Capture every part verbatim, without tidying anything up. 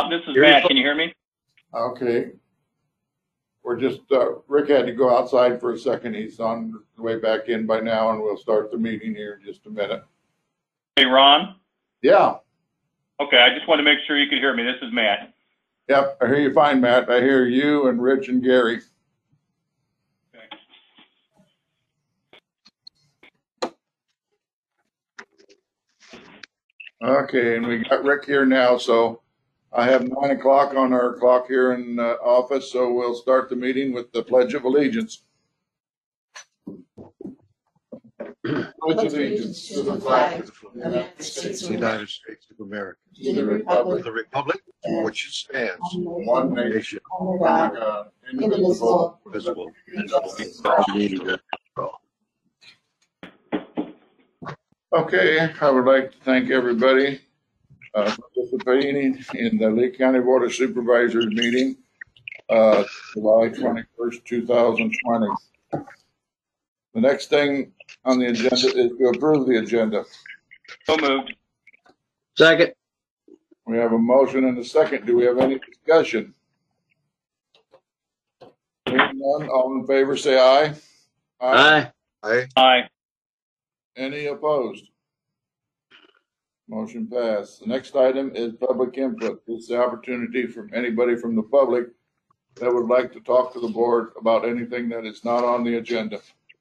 This is Hear you, Matt. folks. Can you hear me? Okay. We're just, uh, Rick had to go outside for a second. He's on the way back in by now, and we'll start the meeting here in just a minute. Hey, Ron? Yeah. Okay, I just wanted to make sure you could hear me. This is Matt. Yep, I hear you fine, Matt. I hear you and Rich and Gary. Okay, and we got Rick here now, so I have nine o'clock on our clock here in uh, office, so we'll start the meeting with the Pledge of Allegiance. Pledge allegiance to the flag of the United States of America, United States of America, to the republic, the republic for which it stands, one nation, nation, under God, indivisible, visible, Okay, I would like to thank everybody uh, participating in the Lee County Board of Supervisors meeting, uh, July twenty-first, two thousand twenty. The next thing on the agenda is to approve the agenda. So moved. Second. We have a motion and a second. Do we have any discussion? Hearing none, all in favor say aye. Aye. Aye. Aye. Any opposed? Motion passed. The next item is public input. This is the opportunity from anybody from the public that would like to talk to the board about anything that is not on the agenda.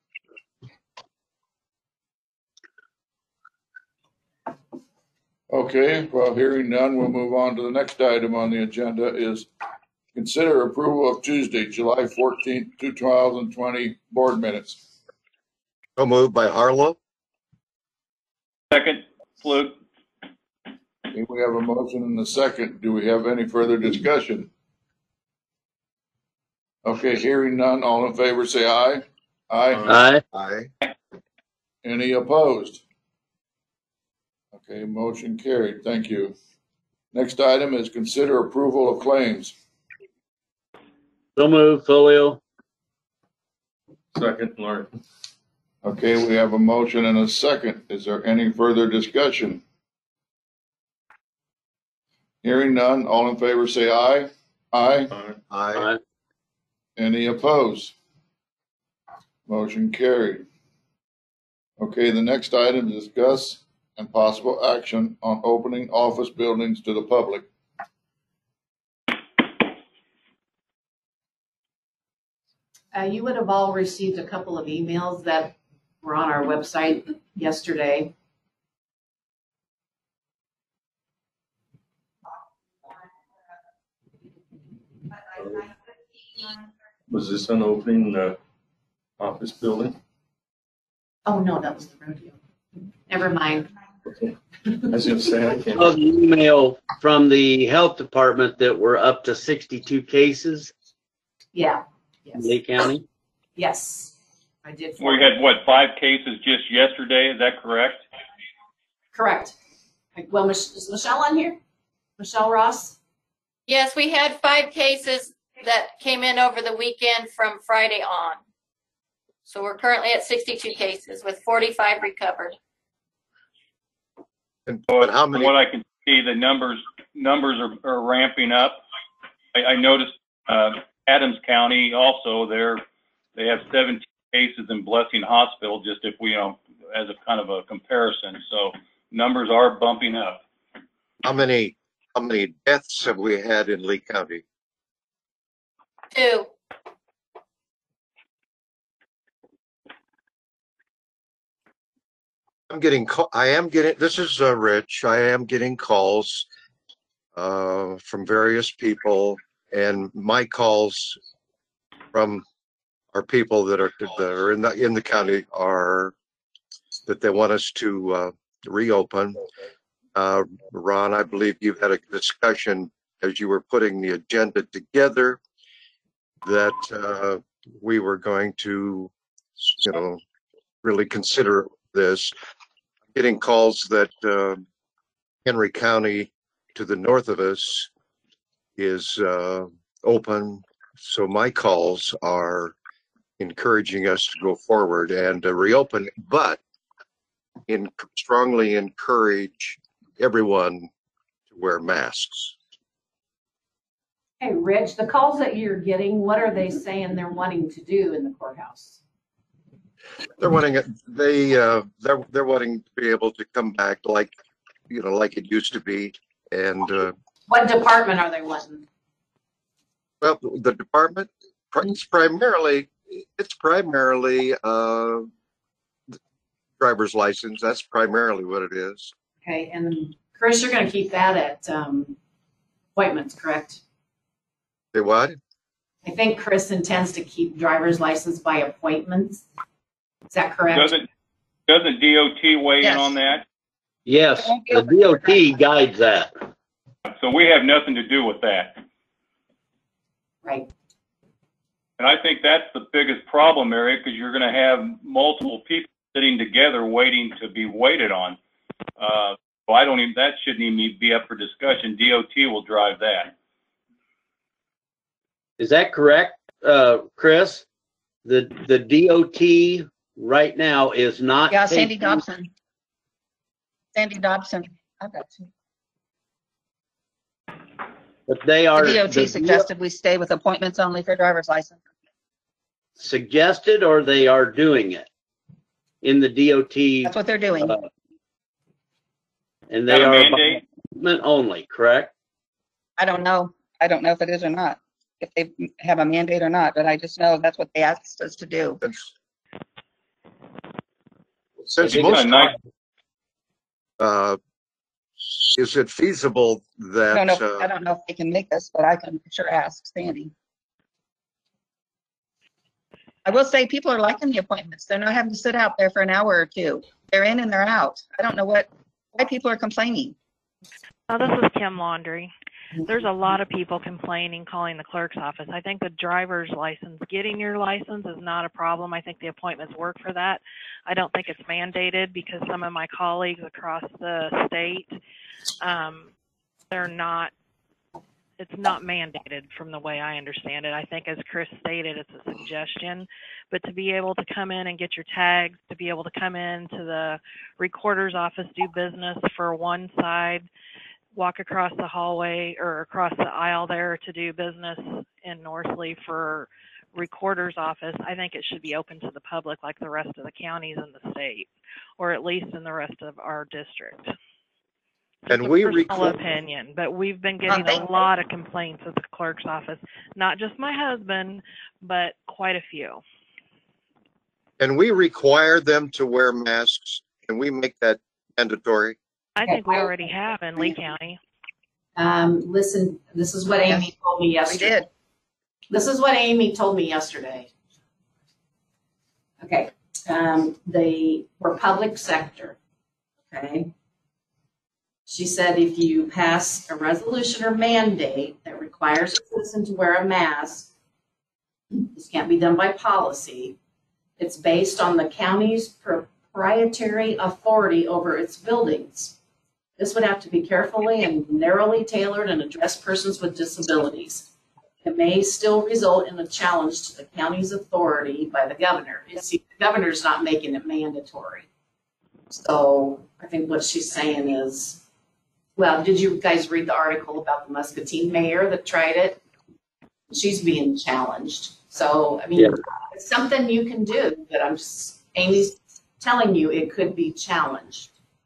Okay, well, hearing none, we'll move on to the next item on the agenda is consider approval of Tuesday, July fourteenth, two thousand twenty board minutes. So moved by Harlow. Second, Fluke. Okay, we have a motion and a second. Do we have any further discussion? Okay, hearing none, all in favor say aye. Aye. Aye. Aye. Any opposed? Okay, motion carried. Thank you. Next item is consider approval of claims. So move, Folio. Second, Lord. Okay, we have a motion and a second. Is there any further discussion? Hearing none, all in favor say aye. Aye. Aye. Aye. Any opposed? Motion carried. Okay, the next item is discuss and possible action on opening office buildings to the public. Uh, you would have all received a couple of emails that were on our website yesterday. Was this on opening the office building? Oh, no, that was the rodeo. Never mind. Okay. I was gonna say, I can't. Of the email from the health department that we're up to sixty-two cases Yeah. in Yes. Lee County. Yes. I did. We had, what, five cases just yesterday? Is that correct? Correct. Well, Mich- is Michelle on here? Michelle Ross? Yes, we had five cases that came in over the weekend from Friday on. So we're currently at sixty-two cases with forty-five recovered. And but how From many? what I can see, the numbers numbers are, are ramping up. I, I noticed uh, Adams County also, they're, they have seventeen cases in Blessing Hospital, just if we, you know, as a kind of a comparison. So numbers are bumping up. How many? How many deaths have we had in Lee County? Two. I'm getting. Call, I am getting. This is uh, Rich. I am getting calls uh, from various people, and my calls from our people that are that are in the in the county are that they want us to uh, reopen. Uh, Ron, I believe you had a discussion as you were putting the agenda together that uh, we were going to, you know, really consider this. Getting calls that uh, Henry County to the north of us is uh, open. So my calls are encouraging us to go forward and uh, reopen, but in strongly encourage everyone to wear masks. Hey, Rich, the calls that you're getting, what are they saying they're wanting to do in the courthouse? They're wanting it, they, uh, they're, they're wanting to be able to come back like, you know, like it used to be. And, uh, What department are they wanting? well, the department, it's primarily, it's primarily, uh, driver's license. That's primarily what it is. Okay, and Chris, you're gonna keep that at, um, appointments, correct? They what? I think Chris intends to keep driver's license by appointments. Is that correct? Doesn't, doesn't D O T weigh in Yes. on that? Yes, the D O T guides that. So we have nothing to do with that. Right. And I think that's the biggest problem area, because you're going to have multiple people sitting together waiting to be waited on. Uh, so I don't even, that shouldn't even be up for discussion. D O T will drive that. Is that correct, uh, Chris? The, the D O T right now is not. Yeah, Sandy taking- Dobson. Sandy Dobson. I've got two. But they are. The D O T the suggested we stay with appointments only for driver's license. Suggested, or they are doing it in the D O T. That's what they're doing. uh, And Is they that a are by mandate? appointment only, correct? I don't know. I don't know if it is or not, if they have a mandate or not, but I just know that's what they asked us to do. That's- Since think most, it's nice. uh, is it feasible I that, don't know, if- I uh, don't know if they can make this, but I can sure ask Sandy. I will say people are liking the appointments. They're not having to sit out there for an hour or two. They're in and they're out. I don't know what, why people are complaining. Oh, this is Kim Laundry. There's a lot of people complaining, calling the clerk's office. I think the driver's license, getting your license is not a problem. I think the appointments work for that. I don't think it's mandated, because some of my colleagues across the state, um, they're not, it's not mandated from the way I understand it. I think, as Chris stated, it's a suggestion. But to be able to come in and get your tags, to be able to come in to the recorder's office, do business for one side, walk across the hallway or across the aisle there to do business in Northly for recorder's office, I think it should be open to the public like the rest of the counties in the state, or at least in the rest of our district. Just and a we personal record, opinion, but we've been getting thank a lot of complaints at the clerk's office, not just my husband, but quite a few. and we require them to wear masks, and we make that mandatory. I think we already have in Lee County. Um, listen, this is what Amy told me We yesterday. did. This is what Amy told me yesterday. Okay, um, the, for public sector, okay? She said if you pass a resolution or mandate that requires a citizen to wear a mask, this can't be done by policy. It's based on the county's proprietary authority over its buildings. This would have to be carefully and narrowly tailored and address persons with disabilities. It may still result in a challenge to the county's authority by the governor. You see, the governor's not making it mandatory. So I think what she's saying is, well, did you guys read the article about the Muscatine mayor that tried it? She's being challenged. So, I mean, Yeah. it's something you can do, but I'm just, Amy's telling you it could be challenged.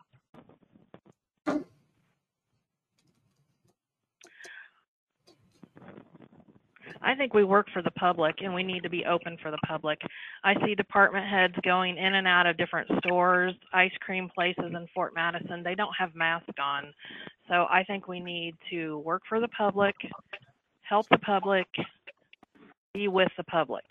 I think we work for the public, and we need to be open for the public. I see department heads going in and out of different stores, ice cream places in Fort Madison. They don't have masks on. So I think we need to work for the public, help the public, be with the public.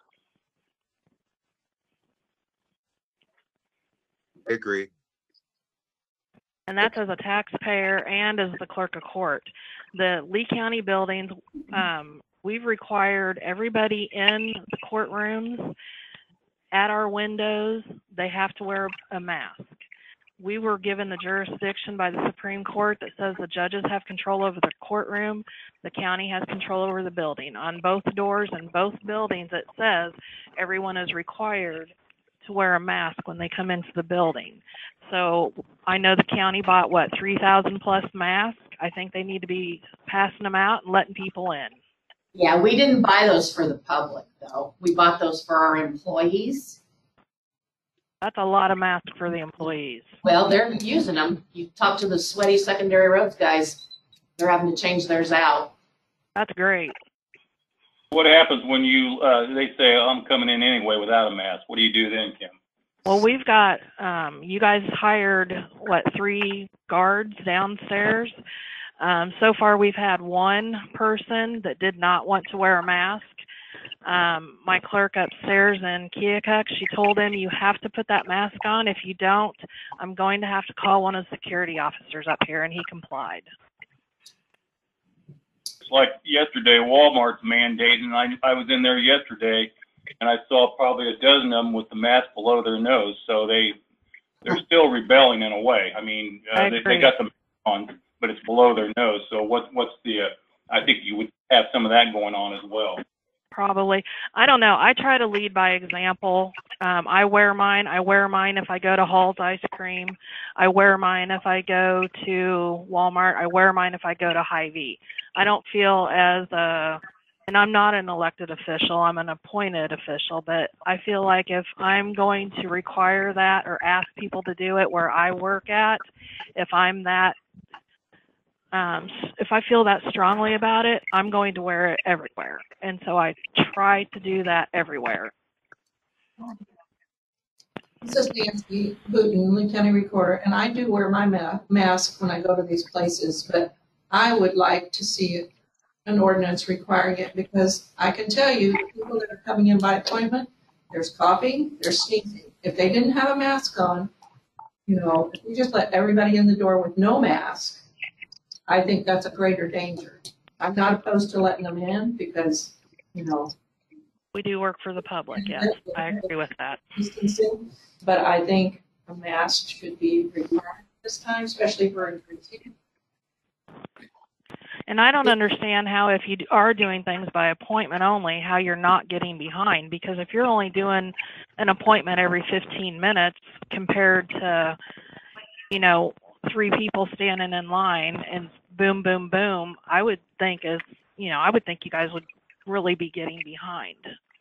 I agree. And that's as a taxpayer and as the clerk of court. The Lee County buildings, um, we've required everybody in the courtrooms, at our windows, they have to wear a mask. We were given the jurisdiction by the Supreme Court that says the judges have control over the courtroom, the county has control over the building. On both doors and both buildings, it says everyone is required to wear a mask when they come into the building. So I know the county bought, what, three thousand plus masks. I think they need to be passing them out and letting people in. Yeah, we didn't buy those for the public, though. We bought those for our employees. That's a lot of masks for the employees. Well, they're using them. You talk to the sweaty secondary roads guys, they're having to change theirs out. That's great. What happens when you, uh, they say, oh, I'm coming in anyway without a mask? What do you do then, Kim? Well, we've got, um, you guys hired, what, three guards downstairs? Um, so far, we've had one person that did not want to wear a mask. Um, my clerk upstairs in Keokuk, she told him, you have to put that mask on. If you don't, I'm going to have to call one of the security officers up here, and he complied. It's like yesterday, Walmart's mandating, I, I was in there yesterday, and I saw probably a dozen of them with the mask below their nose. So they, they're still rebelling in a way. I mean, uh, they, they got the mask on, but it's below their nose. So what, what's the, uh, I think you would have some of that going on as well. Probably. I don't know. I try to lead by example. Um, I wear mine. I wear mine if I go to Hall's Ice Cream. I wear mine if I go to Walmart. I wear mine if I go to Hy-Vee. I don't feel as a, and I'm not an elected official, I'm an appointed official, but I feel like if I'm going to require that or ask people to do it where I work at, if I'm that Um, if I feel that strongly about it, I'm going to wear it everywhere. And so I try to do that everywhere. This is Nancy Booten, Lee County Recorder, and I do wear my ma- mask when I go to these places, but I would like to see an ordinance requiring it because I can tell you, the people that are coming in by appointment, there's coughing, there's sneezing. If they didn't have a mask on, you know, if we just let everybody in the door with no mask, I think that's a greater danger. I'm not opposed to letting them in because, you know. We do work for the public, yes. I agree with that. Distancing, but I think a mask should be required this time, especially for increasing. And I don't understand how if you are doing things by appointment only, how you're not getting behind. Because if you're only doing an appointment every fifteen minutes compared to, you know, three people standing in line and boom, boom, boom, I would think as, you know, I would think you guys would really be getting behind.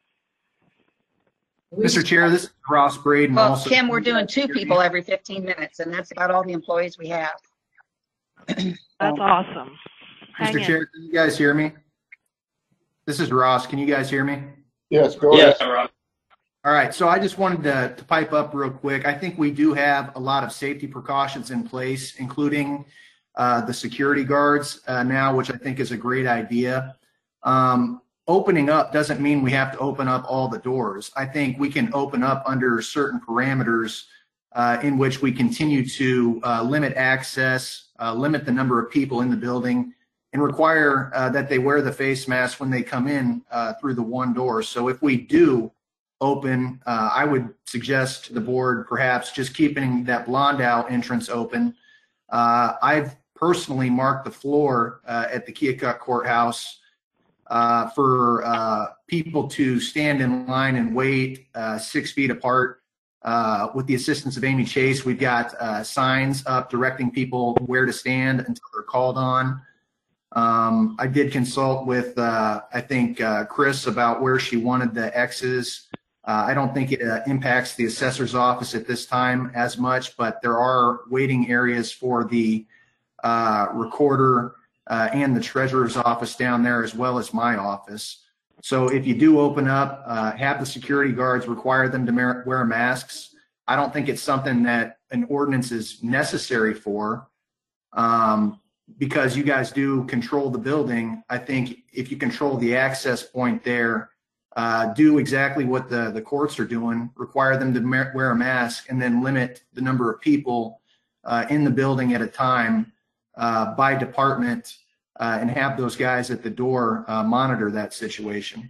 Mister Chair, this is Ross Braden. Well, also. Kim, we're doing two people every fifteen minutes, and that's about all the employees we have. That's awesome. Hang Mister in. Chair, can you guys hear me? This is Ross. Can you guys hear me? Yes, go Yes. ahead. All right. So I just wanted to, to pipe up real quick. I think we do have a lot of safety precautions in place, including uh, the security guards uh, now, which I think is a great idea. Um, opening up doesn't mean we have to open up all the doors. I think we can open up under certain parameters uh, in which we continue to uh, limit access, uh, limit the number of people in the building, and require uh, that they wear the face mask when they come in uh, through the one door. So if we do open, uh, I would suggest to the board perhaps just keeping that Blondow entrance open. Uh, I've personally marked the floor uh, at the Keokuk Courthouse uh, for uh, people to stand in line and wait uh, six feet apart. Uh, with the assistance of Amy Chase, we've got uh, signs up directing people where to stand until they're called on. Um, I did consult with, uh, I think, uh, Chris about where she wanted the X's. Uh, I don't think it uh, impacts the assessor's office at this time as much, but there are waiting areas for the uh, recorder uh, and the treasurer's office down there, as well as my office. So if you do open up, uh, have the security guards require them to mer- wear masks. I don't think it's something that an ordinance is necessary for. Um, because you guys do control the building. I think if you control the access point there, uh, do exactly what the, the courts are doing, require them to ma- wear a mask, and then limit the number of people uh, in the building at a time uh, by department, uh, and have those guys at the door uh, monitor that situation.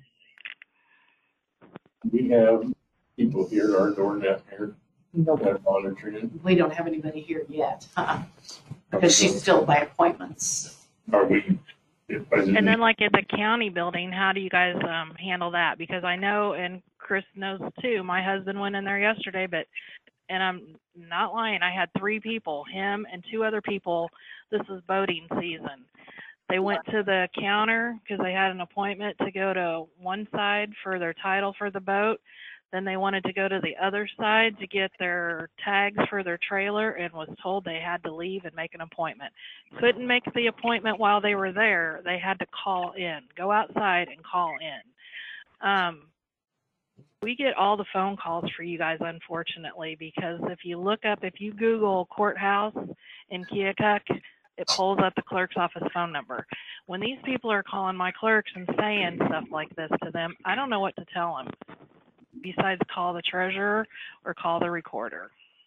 We have people here, our door down here, that monitoring it. We don't have anybody here yet, uh-uh, because she's still by appointments. Are we? And then like at the county building, how do you guys um, handle that? Because I know, and Chris knows too, my husband went in there yesterday, but and I'm not lying, I had three people, him and two other people. This is boating season. They went to the counter because they had an appointment to go to one side for their title for the boat. Then they wanted to go to the other side to get their tags for their trailer and was told they had to leave and make an appointment. Couldn't make the appointment while they were there. They had to call in, go outside and call in. Um, we get all the phone calls for you guys, unfortunately, because if you look up, if you Google courthouse in Keokuk, it pulls up the clerk's office phone number. When these people are calling my clerks and saying stuff like this to them, I don't know what to tell them besides call the treasurer or call the recorder.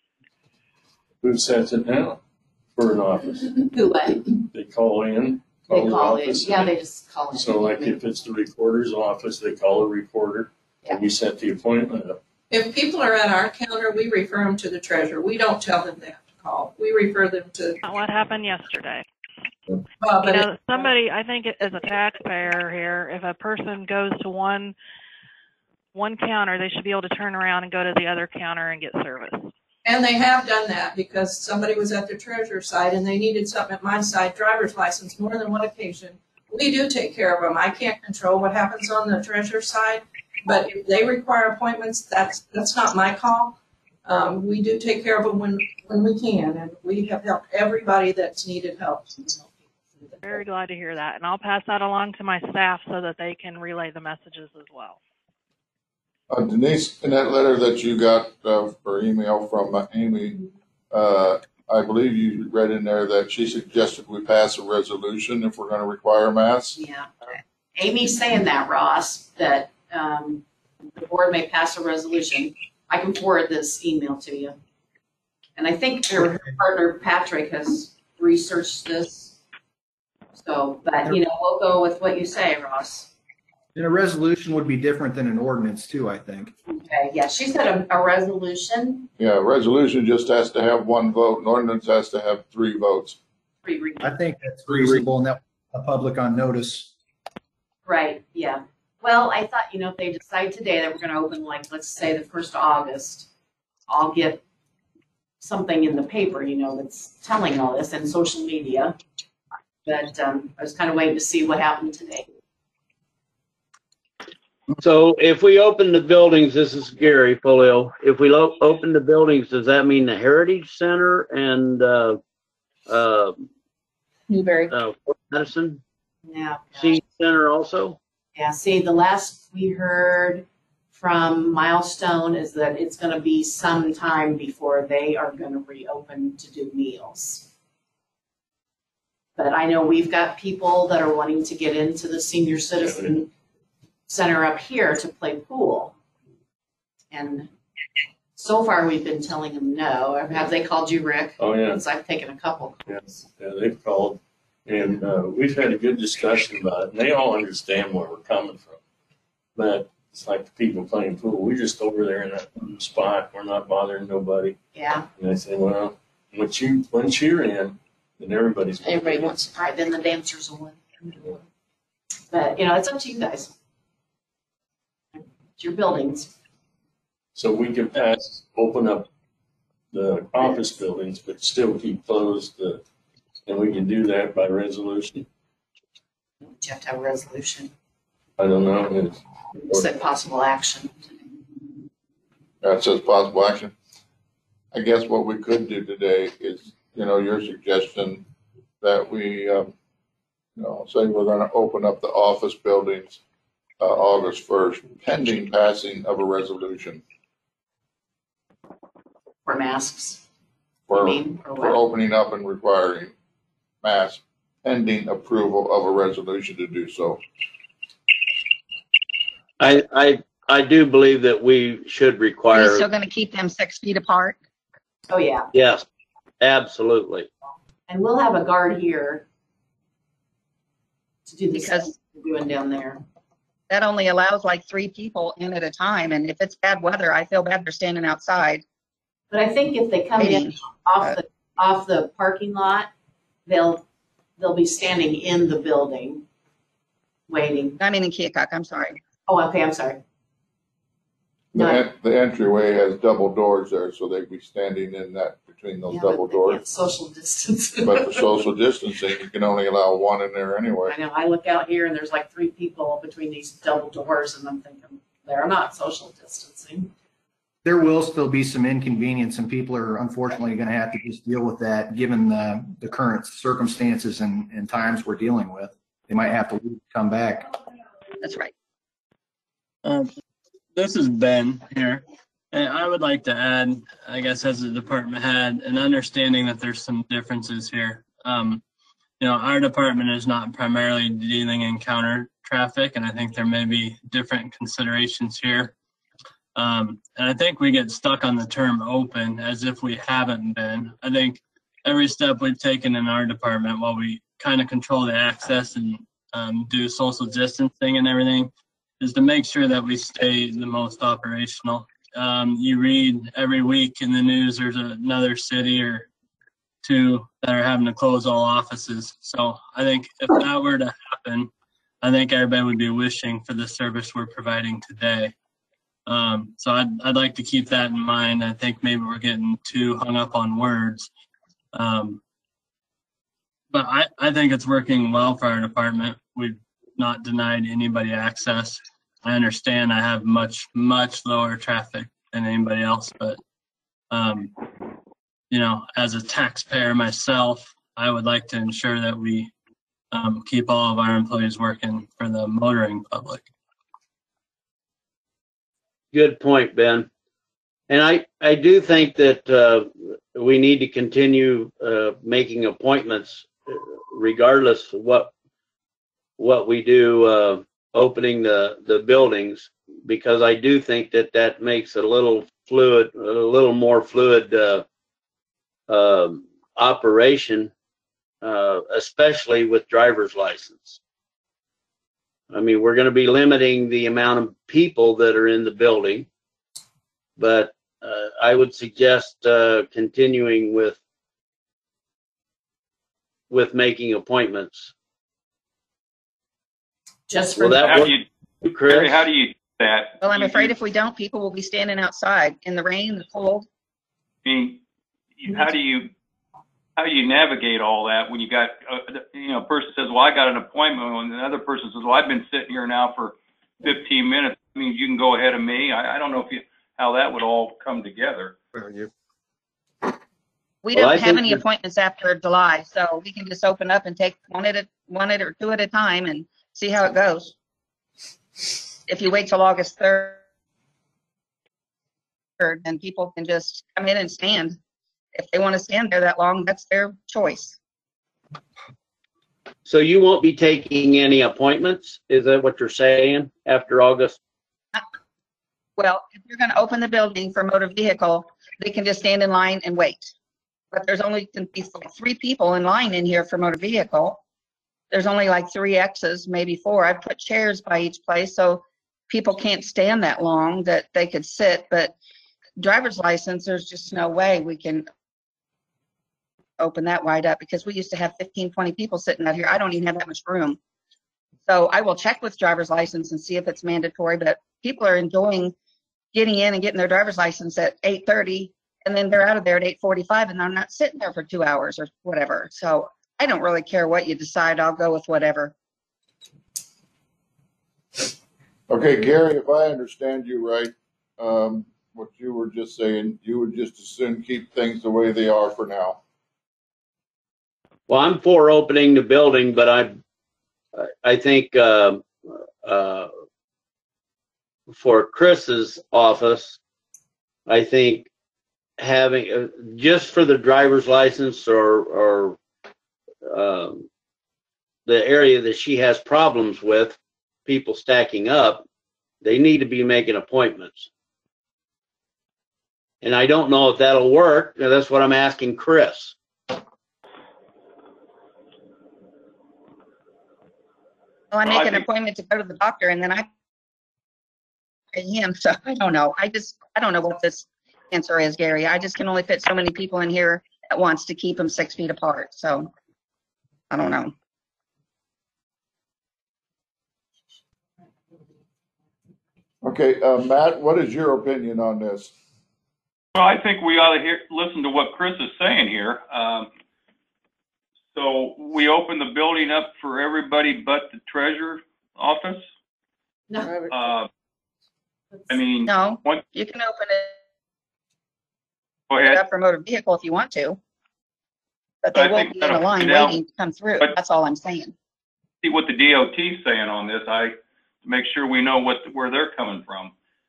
Who sets it down for an office? Who what? They call in. They the call in. office. Yeah, they just call in. So like if it's the recorder's office, they call a recorder and you set the appointment up. If people are at our counter, we refer them to the treasurer. We don't tell them they have to call. We refer them to. What happened yesterday? Well, You but know, somebody, I think as a taxpayer here, if a person goes to one one counter, they should be able to turn around and go to the other counter and get service. And they have done that because somebody was at the treasurer's side and they needed something at my side, driver's license, more than one occasion. We do take care of them. I can't control what happens on the treasurer's side, but if they require appointments, that's that's not my call. Um, we do take care of them when, when we can, and we have helped everybody that's needed help. Very glad to hear that, and I'll pass that along to my staff so that they can relay the messages as well. Uh, Denise, in that letter that you got uh, or email from uh, Amy, uh, I believe you read in there that she suggested we pass a resolution if we're going to require masks. Yeah. Amy's saying that, Ross, that um, the board may pass a resolution. I can forward this email to you. And I think her partner Patrick has researched this. So, but you know, we'll go with what you say, Ross. And a resolution would be different than an ordinance too, I think. Okay, yeah, she said a, a resolution. Yeah, a resolution just has to have one vote. An ordinance has to have three votes. Three readings. I think that's reasonable and that a public on notice. Right, yeah. Well, I thought, you know, if they decide today that we're going to open, like, let's say the first of August, I'll get something in the paper, you know, that's telling all this and social media. But um, I was kind of waiting to see what happened today. So if we open the buildings, this is Gary Polio. If we lo- open the buildings, does that mean the Heritage Center and uh, uh, Newberry. uh, Fort Medicine Yeah. Senior Center also? Yeah, see, the last we heard from Milestone is that it's going to be some time before they are going to reopen to do meals. But I know we've got people that are wanting to get into the senior citizen center up here to play pool. And so far we've been telling them no. Have they called you, Rick? Oh, yeah. Since I've taken a couple. Yes, yeah, they've called, and uh, we've had a good discussion about it, and they all understand where we're coming from. But it's like the people playing pool. We're just over there in that spot. We're not bothering nobody. Yeah. And I say, well, once you once you're in, then everybody's. Everybody wants, all right, then the dancers will win. But, you know, it's up to you guys. It's your buildings. So we can pass, open up the office buildings, but still keep closed the, and we can do that by resolution. You have to have a resolution. I don't know. It's, Said possible action. That says possible action. I guess what we could do today is, you know, your suggestion that we, um, you know, say we're going to open up the office buildings uh, August first, pending passing of a resolution For masks. for, You mean, or for what? opening up and requiring masks, pending approval of a resolution to do so. I, I, I do believe that we should Are you require, still going to keep them six feet apart? Oh, yeah. yes, absolutely. And we'll have a guard here to do the Because- same we're doing down there. That only allows like three people in at a time. And if it's bad weather, I feel bad they're standing outside. But I think if they come in waiting. off the, off the parking lot, they'll, they'll be standing in the building waiting. I mean, in Keokuk, I'm sorry. Oh, okay, I'm sorry. The, No. en- the entryway has double doors there, so they'd be standing in that, between those Yeah, but double they doors. get social distance. But for social distancing, you can only allow one in there anyway. I know, I look out here and there's like three people between these double doors and I'm thinking, they're not social distancing. There will still be some inconvenience, and people are unfortunately going to have to just deal with that given the, the current circumstances and, and times we're dealing with. They might have to leave, come back. That's right. Um, this is Ben here, and I would like to add, I guess, as a department head, an understanding that there's some differences here. Um, you know, our department is not primarily dealing in counter traffic, and I think there may be different considerations here. Um, and I think we get stuck on the term open as if we haven't been. I think every step we've taken in our department, while we kind of control the access and um, do social distancing and everything, is to make sure that we stay the most operational. Um, you read every week in the news there's another city or two that are having to close all offices. So I think if that were to happen, I think everybody would be wishing for the service we're providing today. Um, so I'd, I'd like to keep that in mind. I think maybe we're getting too hung up on words. Um, but I, I think it's working well for our department. We've not denied anybody access. I understand I have much, much lower traffic than anybody else, but, um, you know, as a taxpayer myself, I would like to ensure that we um, keep all of our employees working for the motoring public. Good point, Ben. And I, I do think that uh, we need to continue uh, making appointments regardless of what what we do uh, opening the, the buildings, because I do think that that makes it a little fluid, a little more fluid uh, um, operation, uh, especially with driver's license. I mean, we're going to be limiting the amount of people that are in the building, but uh, I would suggest uh, continuing with with making appointments. Just Will for, that How work, do you, Chris? Gary, how do you do that? Well, I'm You- afraid you- if we don't, people will be standing outside in the rain, the cold. I mean, you- how do you, how do you navigate all that when you got, uh, you know, a person says, well, I got an appointment, and another person says, well, I've been sitting here now for fifteen minutes. I mean, you can go ahead of me. I, I don't know if you, how that would all come together. Well, you- We Well, I don't have think any that- appointments after July, so we can just open up and take one at a, one at or two at a time and see how it goes. If you wait till August third, then people can just come in and stand. If they want to stand there that long, that's their choice. So you won't be taking any appointments? Is that what you're saying after August? Well, if you're going to open the building for motor vehicle, they can just stand in line and wait. But there's only can be three people in line in here for motor vehicle. There's only like three X's, maybe four. I put chairs by each place so people can't stand that long, that they could sit. But driver's license, there's just no way we can open that wide up, because we used to have fifteen, twenty people sitting out here. I don't even have that much room. So I will check with driver's license and see if it's mandatory, but people are enjoying getting in and getting their driver's license at eight thirty, and then they're out of there at eight forty-five, and they're not sitting there for two hours or whatever. So I don't really care what you decide. I'll go with whatever. Okay, Gary, if I understand you right, um, what you were just saying, you would just as soon keep things the way they are for now. Well, I'm for opening the building, but I, I think uh, uh, for Chris's office, I think having uh, just for the driver's license or or um, the area that she has problems with, people stacking up, they need to be making appointments. And I don't know if that'll work. That's what I'm asking Chris. Well, I Well, I make an think- appointment to go to the doctor, and then I pay him. So I don't know. I just, I don't know what this answer is, Gary. I just can only fit so many people in here at once to keep them six feet apart. So I don't know. Okay, uh, Matt, what is your opinion on this? Well, I think we ought to hear, listen to what Chris is saying here. Um, so we open the building up for everybody but the treasurer office. No, Uh, I mean, No, what, you can open it go ahead. up for motor vehicle if you want to. But I they think won't be in a that'll line find out. waiting to come through. But- That's all I'm saying. See what the D O T is saying on this. I to make sure we know what where they're coming from.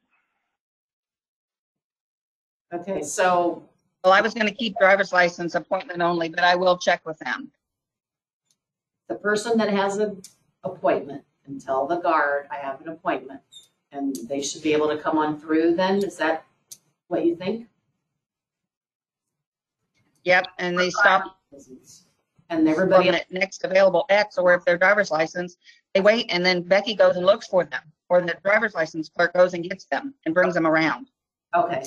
okay, so, Well, I was going to keep driver's license appointment only, but I will check with them. the person that has an appointment can tell the guard, I have an appointment, and they should be able to come on through then? Is that what you think? Yep, and they stop And from everybody, the next available X, or if their driver's license, they wait, and then Becky goes and looks for them, or the driver's license clerk goes and gets them and brings them around. okay.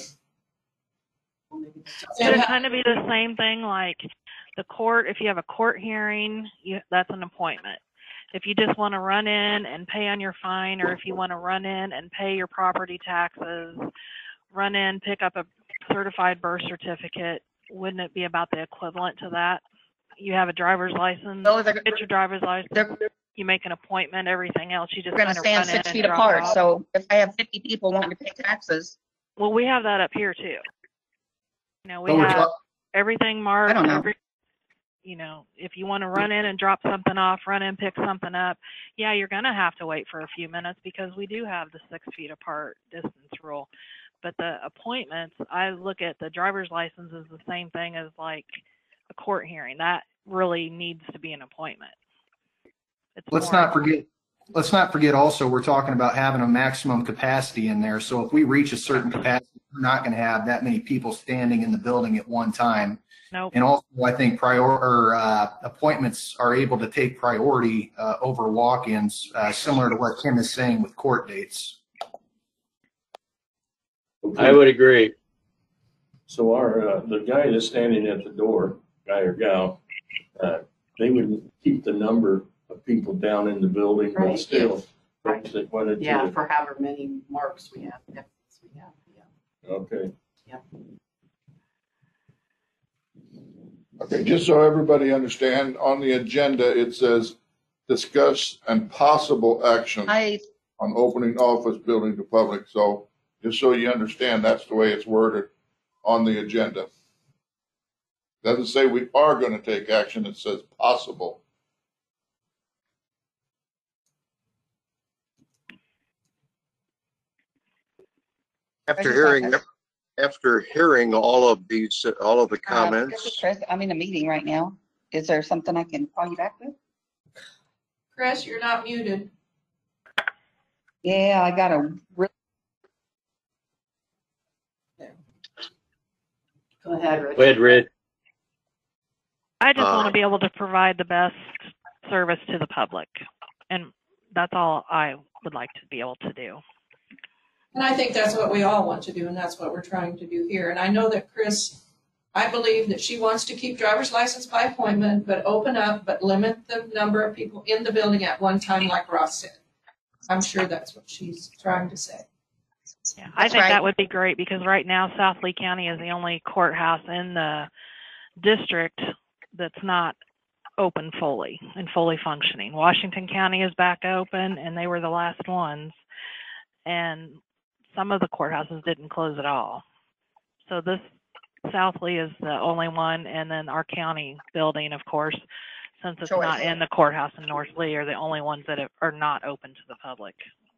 Should it kind of be the same thing like the court? If you have a court hearing, you, that's an appointment. If you just want to run in and pay on your fine, or if you want to run in and pay your property taxes, run in, pick up a certified birth certificate, wouldn't it be about the equivalent to that? You have a driver's license, Well, they're, get your driver's license, they're you make an appointment, everything else, you just going to kind of stand run in six and feet drop apart. off. So if I have fifty people wanting to pay taxes, Well, we have that up here too. You know, we So we're have talk- everything marked. I don't know. Every, you know, if you want to run in and drop something off, run in, pick something up, yeah, you're going to have to wait for a few minutes because we do have the six feet apart distance rule. But the appointments, I look at the driver's license as the same thing as like a court hearing. That really needs to be an appointment. It's Let's more- not forget, let's not forget also, we're talking about having a maximum capacity in there. So if we reach a certain capacity, we're not going to have that many people standing in the building at one time. Nope. And also, I think prior or uh, appointments are able to take priority uh, over walk-ins, uh, similar to what Kim is saying with court dates. I would agree. So our, uh, the guy that's standing at the door, guy or gal, uh, they would keep the number of people down in the building, but Right, still, Right. if they wanted Yeah, to, for however many marks we have, X's we have, yeah. okay. Okay, just so everybody understand, on the agenda, it says discuss and possible action I, on opening office building to public. So just so you understand, that's the way it's worded on the agenda. Doesn't say we are going to take action, it says possible. After hearing, after hearing all of these, all of the uh, comments, Chris, I'm in a meeting right now. Is there something I can call you back with? Chris, you're not muted. Yeah, I got a really Go ahead, Rich. Go ahead, Rich. I just want Uh, to be able to provide the best service to the public. And that's all I would like to be able to do. And I think that's what we all want to do, and that's what we're trying to do here. And I know that Chris, I believe that she wants to keep driver's license by appointment, but open up, but limit the number of people in the building at one time, like Ross said. I'm sure that's what she's trying to say. Yeah, I That's think right. that would be great because right now South Lee County is the only courthouse in the district that's not open fully and fully functioning. Washington County is back open and they were the last ones. And some of the courthouses didn't close at all. So this South Lee is the only one, and then our county building, of course, since it's Choice. not in the courthouse in North Lee, are the only ones that are not open to the public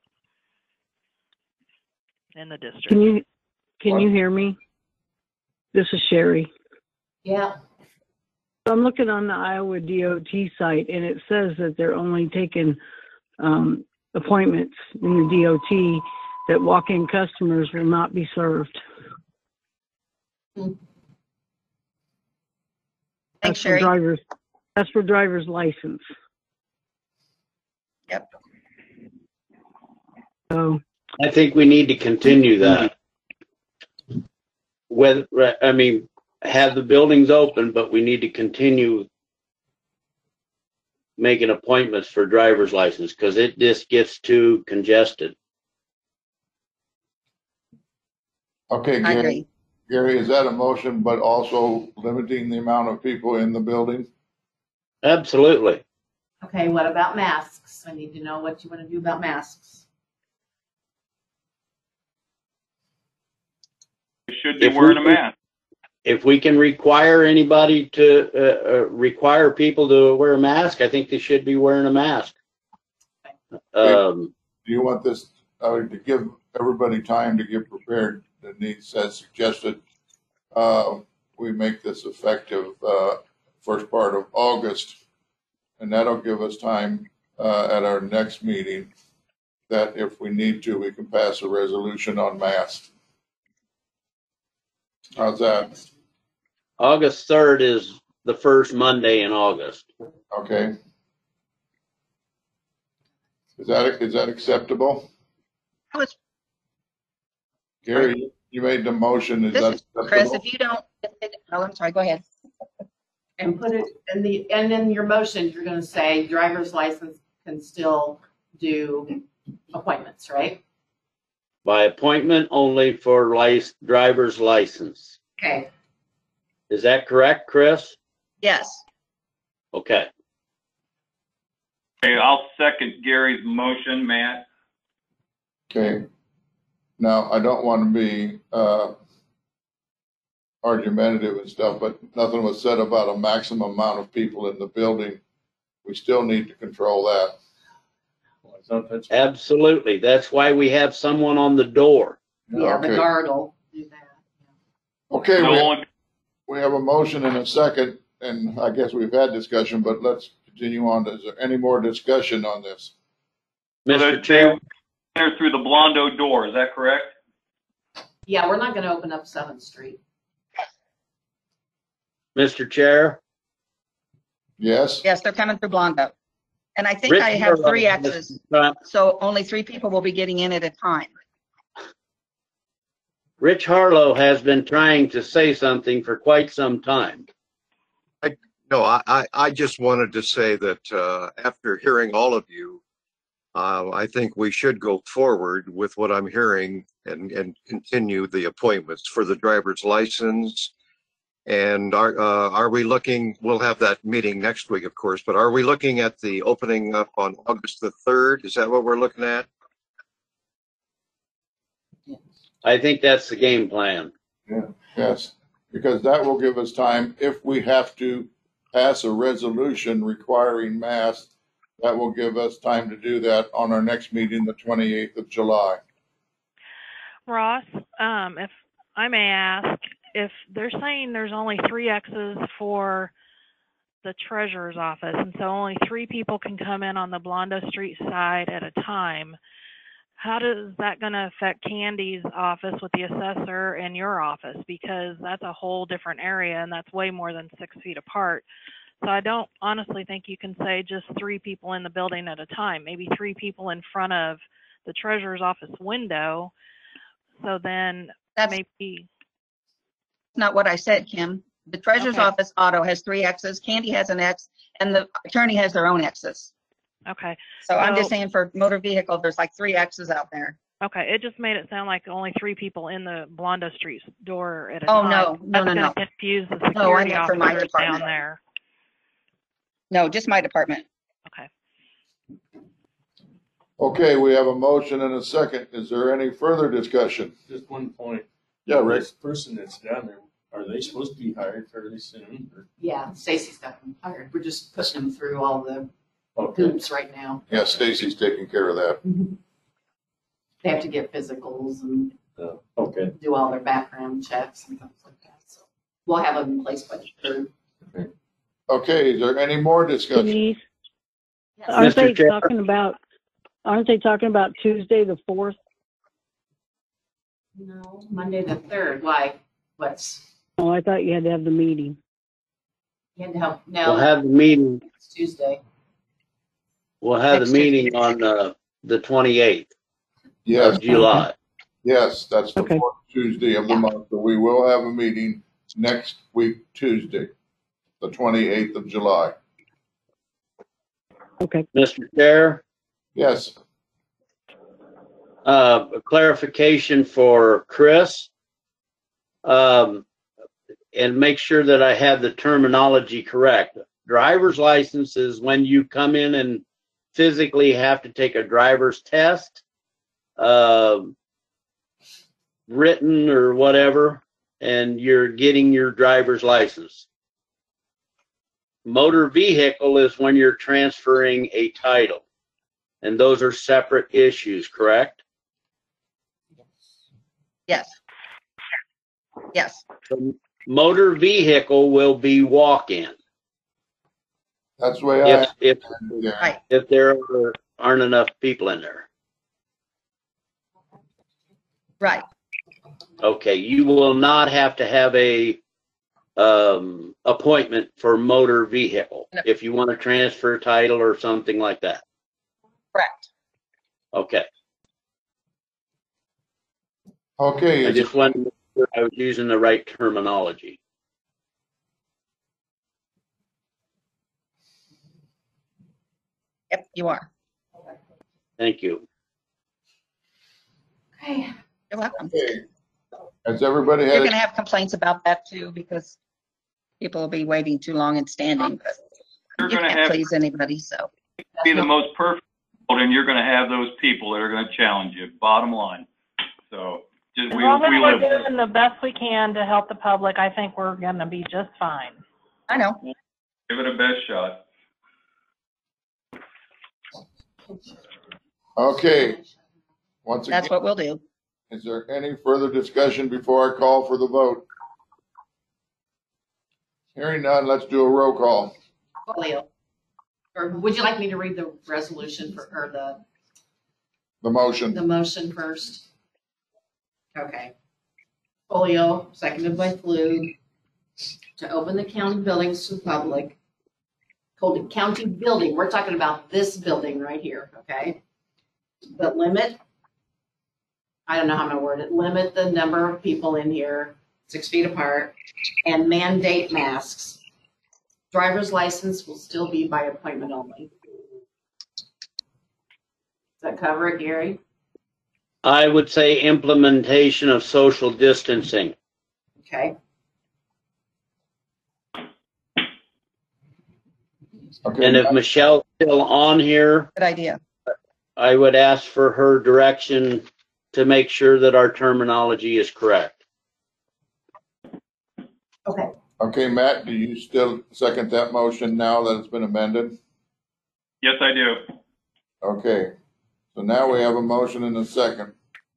in the district. Can you, can you hear me? This is Sherry. Yeah, So I'm looking on the Iowa D O T site, and it says that they're only taking um, appointments in the D O T, that walk-in customers will not be served. Thanks, That's for Sherry. drivers. That's for driver's license. Yep. So I think we need to continue that. Whether, I mean, have the buildings open, but we need to continue making appointments for driver's license because it just gets too congested. Okay, I Gary, agree. Gary, is that a motion, but also limiting the amount of people in the building? Absolutely. Okay, what about masks? I need to know what you want to do about masks. They should be If wearing a we- mask. If we can require anybody to, uh, uh, require people to wear a mask, I think they should be wearing a mask. Um, Do you want this, uh, to give everybody time to get prepared? Denise has suggested, uh, we make this effective, uh, first part of August. And that'll give us time, uh, at our next meeting, that if we need to, we can pass a resolution on masks. How's that? August third is the first Monday in August. Okay. Is that, is that acceptable? I was- Gary, you made the motion. Is This that is, Chris, acceptable? if you don't, oh, I'm sorry, go ahead. And put it in the, and in your motion, you're gonna say driver's license can still do appointments, right? By appointment only for lic- driver's license. Okay. Is that correct, Chris? Yes. Okay. Okay, I'll second Gary's motion, Matt. Okay. Now, I don't want to be, uh, argumentative and stuff, but nothing was said about a maximum amount of people in the building. We still need to control that. Well, I thought that's- Absolutely. That's why we have someone on the door. Yeah, the Okay. guard will do that. Okay, No we, one- we have a motion and a second, and I guess we've had discussion, but let's continue on. Is there any more discussion on this? So Mister they- Chair, they enter through the Blondo door, is that correct? Yeah, we're not gonna open up Seventh Street. Mister Chair, Yes? Yes, they're coming through Blondo. And I think Rich I have Harlow three has X's, been try- so only three people will be getting in at a time. Rich Harlow has been trying to say something for quite some time. No, I, I, I just wanted to say that uh, after hearing all of you, uh, I think we should go forward with what I'm hearing and, and continue the appointments for the driver's license. And are, uh, are we looking, we'll have that meeting next week, of course, but are we looking at the opening up on August the third? Is that what we're looking at? I think that's the game plan. Yes, because that will give us time, if we have to pass a resolution requiring masks, that will give us time to do that on our next meeting, the twenty-eighth of July. Ross, um, if I may ask, if they're saying there's only three X's for the treasurer's office, and so only three people can come in on the Blondo Street side at a time, how does that going to affect Candy's office with the assessor and your office? Because that's a whole different area, and that's way more than six feet apart. So I don't honestly think you can say just three people in the building at a time. Maybe three people in front of the treasurer's office window. So then That's maybe. not what I said, Kim. The treasurer's Okay. office auto has three X's, Candy has an X, and the attorney has their own X's. Okay. So I'm just So- saying for motor vehicle, there's like three X's out there. Okay, it just made it sound like only three people in the Blondo Street door at a Oh, time. no, no, no, That's no. gonna confuse the No, I security meant for my officers down department. there. No, just my department. Okay. Okay, we have a motion and a second. Is there any further discussion? Just one point. Yeah, Rick? This person that's down there, are they supposed to be hired fairly soon? or- Yeah, Stacy's got them hired. We're just pushing them through all the Okay. hoops right now. Yeah, Stacy's taking care of that. They have to get physicals and Uh, Okay. do all their background checks and things like that. So we'll have them in place by the third. Okay, is there any more discussion? Denise, Yes. aren't Mister they Chair. talking about, aren't they talking about Tuesday, the fourth? No, Monday the third. Why? What's, Oh, I thought you had to have the meeting. you had to help, We'll no, have the meeting, it's Tuesday. we'll have the Next meeting on, uh, the twenty-eighth Yes, of July. yes, that's the Okay. fourth Tuesday of the Yeah. month. So we will have a meeting next week, Tuesday, the twenty-eighth of July. Okay. Mister Chair, Yes, uh, a clarification for Chris. um, and make sure that I have the terminology correct. Driver's license is when you come in and physically have to take a driver's test, uh, written or whatever, and you're getting your driver's license. Motor vehicle is when you're transferring a title, and those are separate issues, correct? Yes. Yes. So motor vehicle will be walk-in. That's the way I. If, if, Right. if there are, aren't enough people in there. Right. Okay, you will not have to have a um, appointment for motor vehicle No. if you want to transfer title or something like that. Correct. Okay, Okay, I is- just wanted to make sure I was using the right terminology. Yep, you are. Thank you. Okay. You're welcome. okay. Has everybody You're had, going to a- have complaints about that too, because people will be waiting too long and standing, but You're you going to can't have please anybody, so. be the most perfect, world, and you're going to have those people that are going to challenge you. Bottom line. So just As we long as we we're live with it. doing the best we can to help the public, I think we're gonna be just fine. I know. Give it a best shot. okay. Once again, That's what we'll do. is there any further discussion before I call for the vote? Hearing none, let's do a roll call. Leo. Or would you like me to read the resolution for, or the, The motion. the motion first? Okay. Folio, seconded by Flug, to open the county buildings to the public. Called the county building, we're talking about this building right here, okay? But limit, I don't know how I'm gonna word it, limit the number of people in here, six feet apart, and mandate masks. Driver's license will still be by appointment only. Does that cover it, Gary? I would say implementation of social distancing. Okay. Okay. And if Michelle's still on here, Good idea. I would ask for her direction to make sure that our terminology is correct. Okay. Okay, Matt, do you still second that motion now that it's been amended? Yes, I do. Okay, so now we have a motion and a second.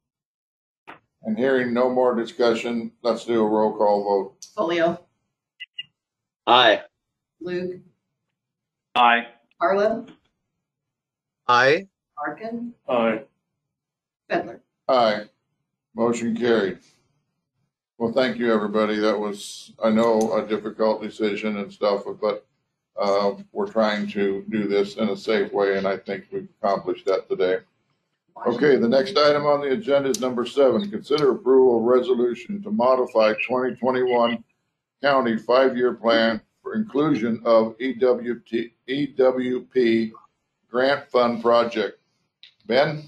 And hearing no more discussion, let's do a roll call vote. Folio, Aye. Luke, Aye. Harlow, Aye. Arkin, Aye. Fedler. Aye, motion carried. Well, thank you, everybody. That was, I know, a difficult decision and stuff, but uh, we're trying to do this in a safe way, and I think we've accomplished that today. Okay, the next item on the agenda is number seven. Consider approval of resolution to modify twenty twenty-one county five-year plan for inclusion of E W T, E W P grant fund project. Ben?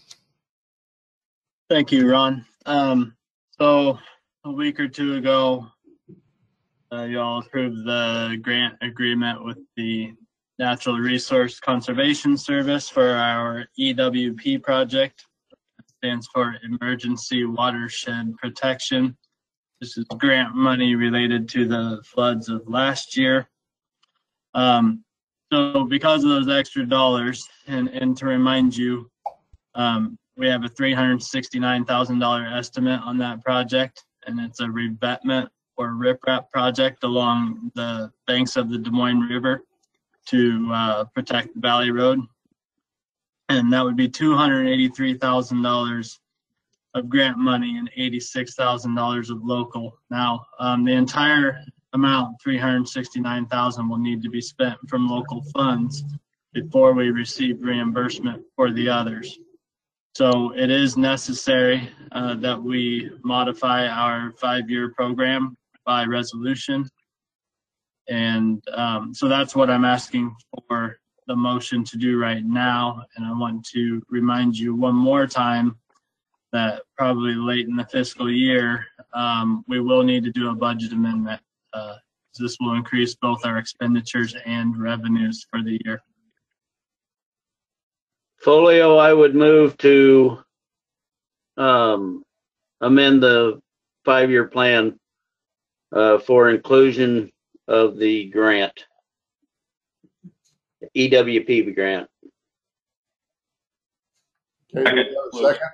Thank you, Ron. Um, so a week or two ago, uh, y'all approved the grant agreement with the Natural Resource Conservation Service for our E W P project. It stands for Emergency Watershed Protection. This is grant money related to the floods of last year. Um, so because of those extra dollars, and, and to remind you, um, we have a three hundred sixty-nine thousand dollars estimate on that project, and it's a revetment or riprap project along the banks of the Des Moines River to uh, protect Valley Road. And that would be two hundred eighty-three thousand dollars of grant money and eighty-six thousand dollars of local. Now, um, the entire amount, three hundred sixty-nine thousand dollars, will need to be spent from local funds before we receive reimbursement for the others. So it is necessary uh, that we modify our five-year program by resolution. And um, so that's what I'm asking for the motion to do right now. And I want to remind you one more time that probably late in the fiscal year, um, we will need to do a budget amendment. Uh, this will increase both our expenditures and revenues for the year. Folio, I would move to um, amend the five-year plan uh, for inclusion of the grant, E W P grant. Okay, do we have a second?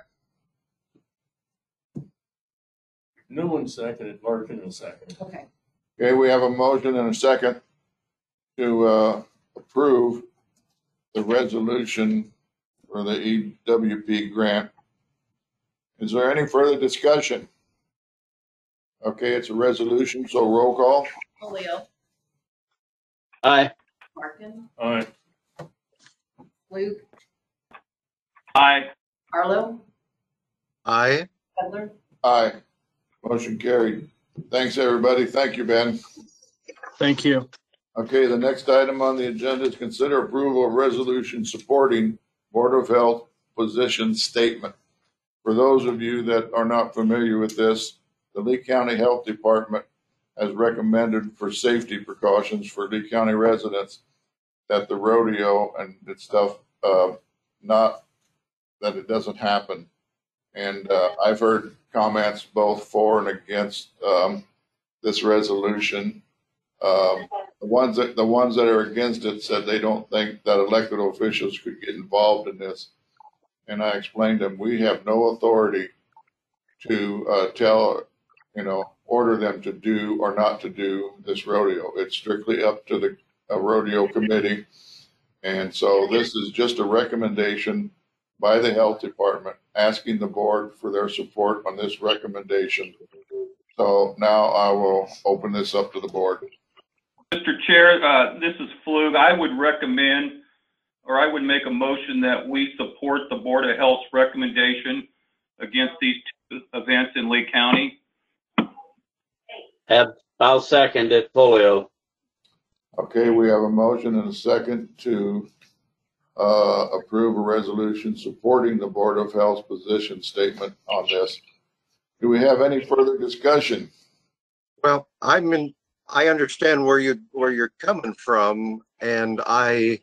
No one seconded, Larkin will second. Okay. Okay, we have a motion and a second to uh, approve the resolution for the E W P grant. Is there any further discussion? Okay, it's a resolution, so roll call. Polio, Aye. Larkin, All right. Luke, Aye. Arlo, Aye. Pedler. Aye. Motion carried. Thanks, everybody. Thank you, Ben. Thank you. Okay, the next item on the agenda is consider approval of resolution supporting Board of Health position statement. For those of you that are not familiar with this, the Lee County Health Department has recommended for safety precautions for Lee County residents that the rodeo and its stuff, uh, not that it doesn't happen. And uh, I've heard comments both for and against um, this resolution. Um, the ones that the ones that are against it said they don't think that elected officials could get involved in this. And I explained to them we have no authority to uh, tell, you know, order them to do or not to do this rodeo. It's strictly up to the uh, rodeo committee. And so this is just a recommendation by the health department asking the board for their support on this recommendation. So now I will open this up to the board. Mister Chair, uh, this is Flug. I would recommend, or I would make a motion that we support the Board of Health's recommendation against these two events in Lee County. Have, I'll second it, Folio. Okay, we have a motion and a second to uh, approve a resolution supporting the Board of Health's position statement on this. Do we have any further discussion? Well, I'm in, I understand where you, where you're coming from. And I,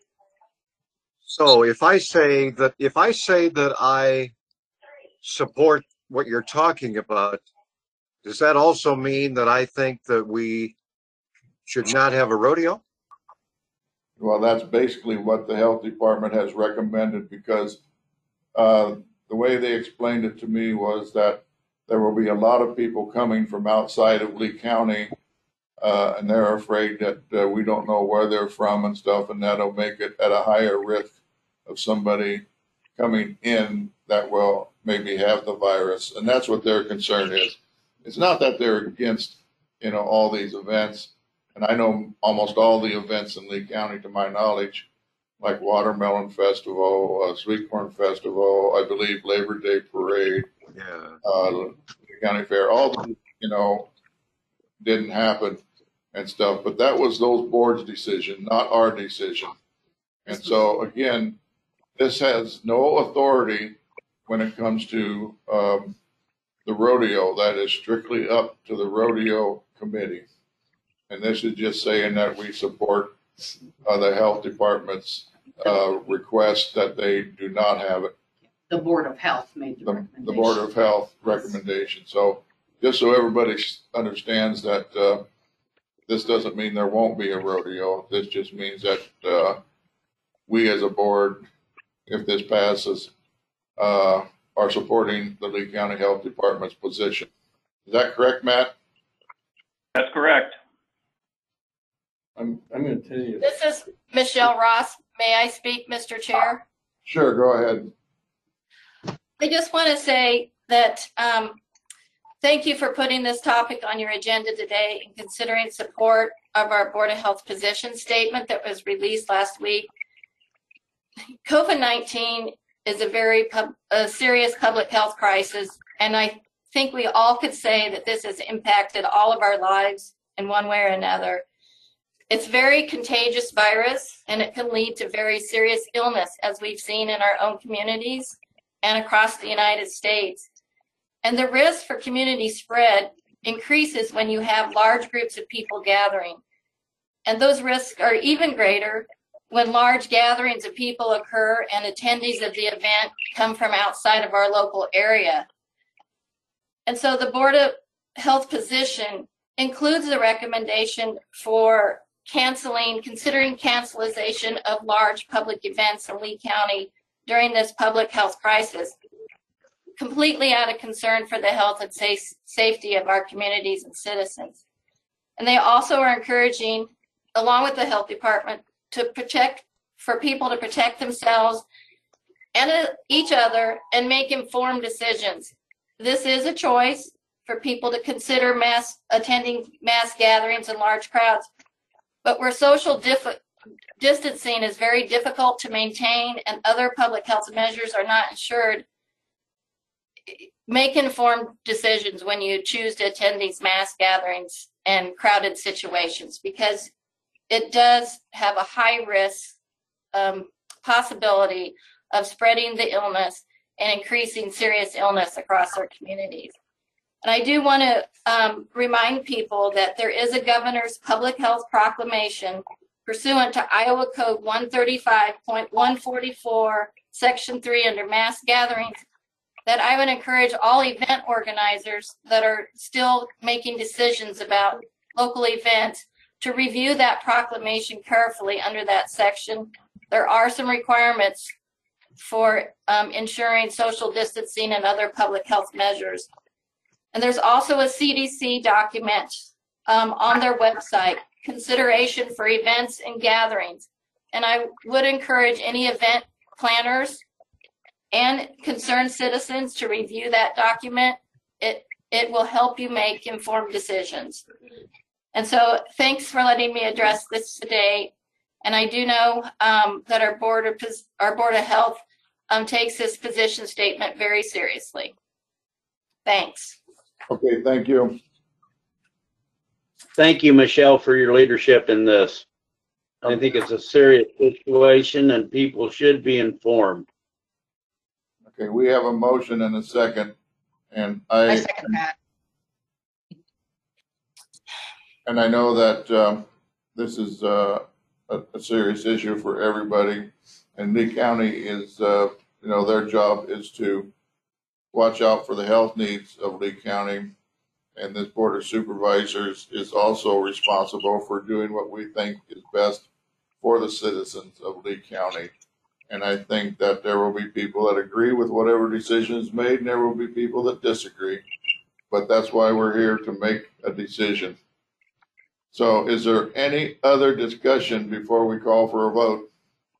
so if I say that, if I say that I support what you're talking about, does that also mean that I think that we should not have a rodeo? Well, that's basically what the health department has recommended, because uh, the way they explained it to me was that there will be a lot of people coming from outside of Lee County, uh, and they're afraid that uh, we don't know where they're from and stuff, and that'll make it at a higher risk of somebody coming in that will maybe have the virus. And that's what their concern is. It's not that they're against, you know, all these events. And I know almost all the events in Lee County, to my knowledge, like Watermelon Festival, uh, Sweet Corn Festival, I believe Labor Day Parade, Yeah. uh, Lee County Fair, all the, you know, didn't happen and stuff. But that was those boards' decision, not our decision. And so, again, this has no authority when it comes to um, the rodeo. That is strictly up to the rodeo committee. And this is just saying that we support uh, the health department's uh, request that they do not have it. The Board of Health made the The, recommendation. the Board of Health recommendation. So just so everybody understands that uh, this doesn't mean there won't be a rodeo. This just means that uh, we as a board, if this passes, uh, are supporting the Lee County Health Department's position. Is that correct, Matt? That's correct. I'm, I'm going to tell you. This is Michelle Ross. May I speak, Mister Chair? Sure, go ahead. I just want to say that um, thank you for putting this topic on your agenda today and considering support of our Board of Health position statement that was released last week. COVID nineteen is a very pub, a serious public health crisis, and I think we all could say that this has impacted all of our lives in one way or another. It's a very contagious virus, and it can lead to very serious illness, as we've seen in our own communities and across the United States. And the risk for community spread increases when you have large groups of people gathering. And those risks are even greater when large gatherings of people occur and attendees of the event come from outside of our local area. And so the Board of Health position includes the recommendation for canceling, considering cancellation of large public events in Lee County during this public health crisis, completely out of concern for the health and safe, safety of our communities and citizens. And they also are encouraging, along with the health department, to protect, for people to protect themselves and uh, each other and make informed decisions. This is a choice for people to consider mass attending mass gatherings and large crowds, but where social dif- distancing is very difficult to maintain and other public health measures are not ensured, make informed decisions when you choose to attend these mass gatherings and crowded situations, because it does have a high risk um, possibility of spreading the illness and increasing serious illness across our communities. And I do want to um, remind people that there is a governor's public health proclamation pursuant to Iowa Code one thirty-five point one forty-four, Section three, under mass gatherings, that I would encourage all event organizers that are still making decisions about local events to review that proclamation carefully under that section. There are some requirements for um, ensuring social distancing and other public health measures. And there's also a C D C document um, on their website, consideration for events and gatherings. And I would encourage any event planners and concerned citizens to review that document. It, it will help you make informed decisions. And so thanks for letting me address this today. And I do know um, that our board of, our Board of Health um, takes this position statement very seriously. Thanks. Okay, thank you. Thank you, Michelle, for your leadership in this. I think it's a serious situation and people should be informed. Okay, we have a motion and a second, and I, I second that. and I know that um, this is uh, a, a serious issue for everybody, and Lee County is, uh, you know, their job is to watch out for the health needs of Lee County, and this Board of Supervisors is also responsible for doing what we think is best for the citizens of Lee County. And I think that there will be people that agree with whatever decision is made, and there will be people that disagree. But that's why we're here, to make a decision. So is there any other discussion before we call for a vote?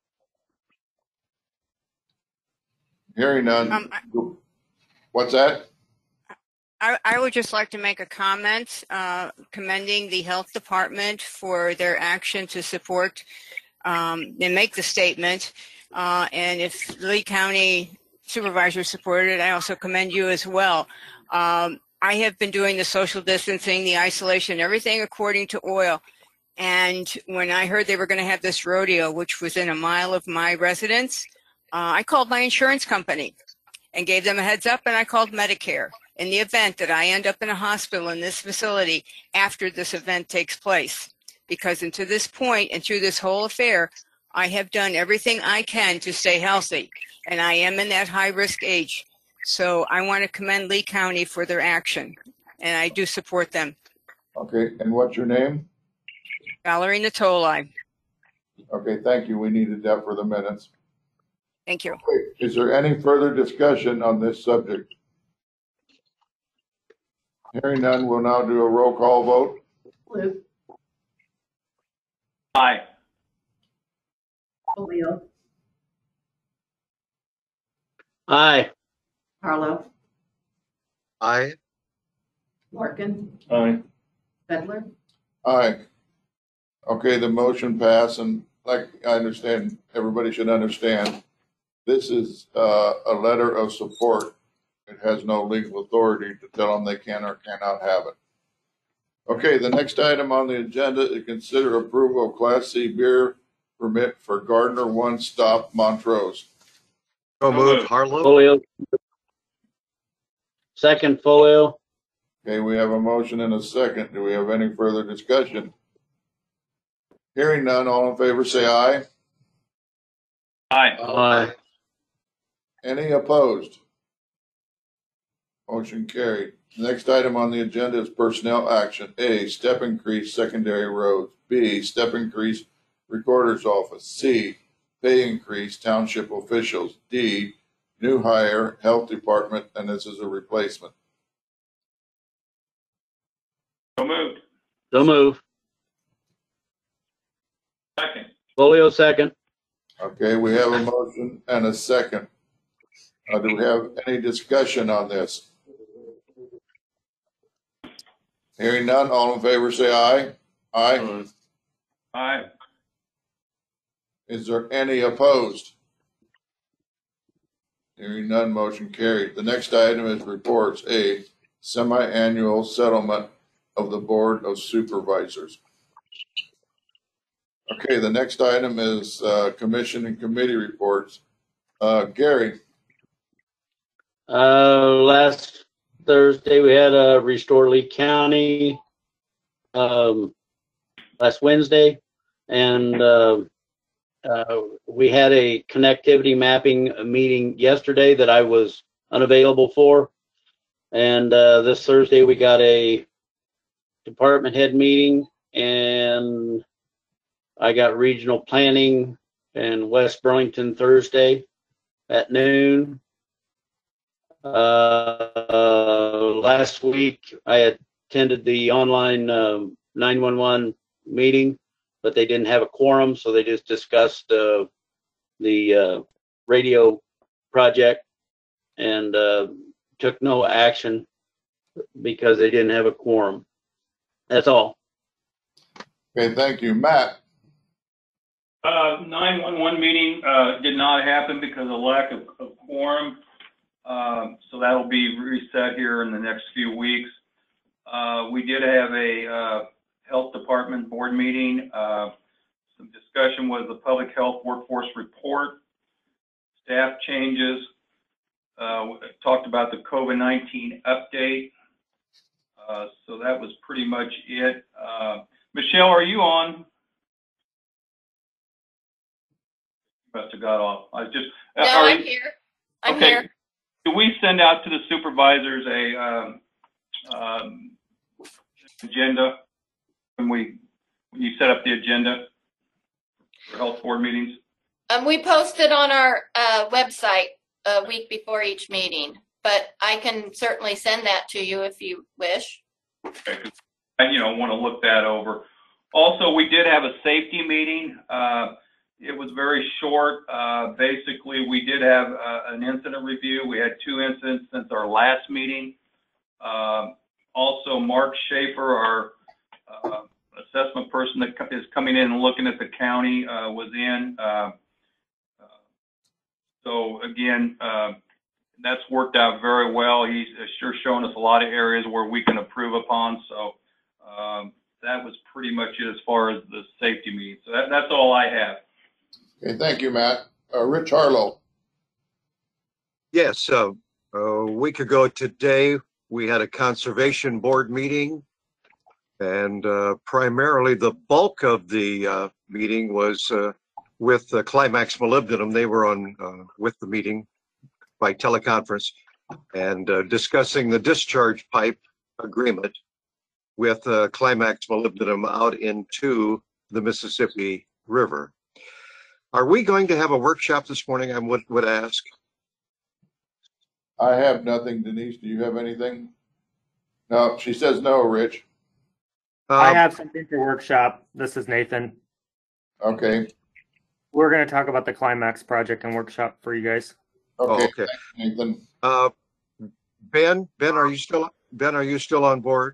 Hearing none. Um, What's that? I, I would just like to make a comment uh, commending the health department for their action to support um, and make the statement. Uh, and if Lee County supervisors supported it, I also commend you as well. Um, I have been doing the social distancing, the isolation, everything according to oil. And when I heard they were going to have this rodeo, which was in a mile of my residence, uh, I called my insurance company and gave them a heads up, and I called Medicare in the event that I end up in a hospital in this facility after this event takes place. Because until this point and through this whole affair, I have done everything I can to stay healthy, and I am in that high-risk age. So I want to commend Lee County for their action, and I do support them. Okay, and what's your name? Valerie Natoli. Okay, thank you. We needed that for the minutes. Thank you. Okay, is there any further discussion on this subject? Hearing none, we'll now do a roll call vote. Luke. Aye. Leo. Aye. Harlow. Aye. Morgan. Aye. Bedler. Aye. Okay, the motion passed, and like I understand, everybody should understand, this is uh, a letter of support. It has no legal authority to tell them they can or cannot have it. Okay, the next item on the agenda is consider approval of Class C beer permit for Gardner One Stop Montrose. So moved, Harlow. Holyoke. Second, Folio. Okay, we have a motion and a second. Do we have any further discussion? Hearing none, all in favor say aye. Aye. Aye. Any opposed? Motion carried. Next item on the agenda is personnel action. A, step increase secondary roads. B, step increase recorder's office. C, pay increase township officials. D, new hire health department, and this is a replacement. So moved. So move. Second. Folio second. Okay, we have a motion and a second. Uh, do we have any discussion on this? Hearing none, all in favor say aye. Aye. Aye. Is there any opposed? Hearing none, motion carried. The next item is reports. A, semi-annual settlement of the Board of Supervisors. Okay, the next item is uh, commission and committee reports. Uh, Gary. Uh, last Thursday we had a Restore Lee County. Um, last Wednesday, and uh, uh, we had a connectivity mapping meeting yesterday that I was unavailable for, and uh, this Thursday we got a department head meeting, and I got regional planning in West Burlington Thursday at noon. Uh, last week I attended the online um, nine one one meeting, but they didn't have a quorum, so they just discussed uh, the uh, radio project and uh, took no action because they didn't have a quorum. That's all. Okay, thank you. Matt. Uh, nine one one meeting, uh, did not happen because of lack of, of quorum. Um, so that'll be reset here in the next few weeks. Uh, we did have a, uh, health department board meeting. Uh, some discussion was the public health workforce report, staff changes. Uh, we talked about the COVID nineteen update. Uh, so that was pretty much it. Uh, Michelle, are you on? Must have got off. I was just. No, are I'm you, here. I'm okay. here. Do we send out to the supervisors a um, um, agenda when we when you set up the agenda for health board meetings? Um, we posted on our uh, website a week before each meeting, but I can certainly send that to you if you wish. Okay, 'cause I, you know, want to look that over. Also, we did have a safety meeting. Uh, it was very short. Uh, basically, we did have uh, an incident review. We had two incidents since our last meeting. Uh, also, Mark Schaefer, our uh, assessment person that is coming in and looking at the county, uh, was in. Uh, so again, uh, that's worked out very well. He's sure shown us a lot of areas where we can improve upon. So um, that was pretty much it as far as the safety meeting. So that, that's all I have. Okay, thank you, Matt. Uh, Rich Harlow. Yes, uh, a week ago today, we had a conservation board meeting, and uh, primarily the bulk of the uh, meeting was uh, with uh, Climax Molybdenum. They were on uh, with the meeting by teleconference and uh, discussing the discharge pipe agreement with uh, Climax Molybdenum out into the Mississippi River. Are we going to have a workshop this morning? I would, would ask. I have nothing. Denise, do you have anything? No, she says no, Rich. Uh, I have something for workshop. This is Nathan. Okay. We're going to talk about the Climax project and workshop for you guys. Okay. Oh, okay. Nathan. Uh, Ben, Ben, are you still Ben? Are you still on board?